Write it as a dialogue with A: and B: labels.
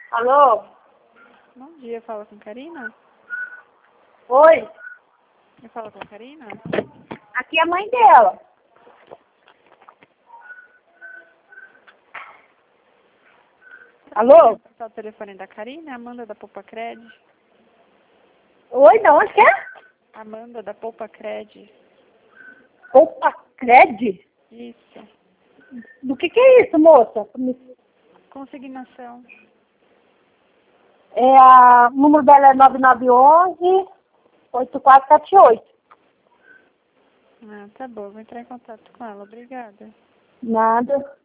A: Alô?
B: Bom dia, fala com Karina?
A: Oi?
B: Eu falo com Karina?
A: Aqui é a mãe dela. Alô?
B: Passar o telefone da Karina, Amanda da Poupa Cred.
A: Oi, da onde que é?
B: Amanda da Poupa Cred.
A: Poupa Cred?
B: Isso.
A: Do que é isso, moça?
B: Consignação.
A: O número dela é 9911-8478.
B: Ah, tá bom, vou entrar em contato com ela. Obrigada.
A: Nada.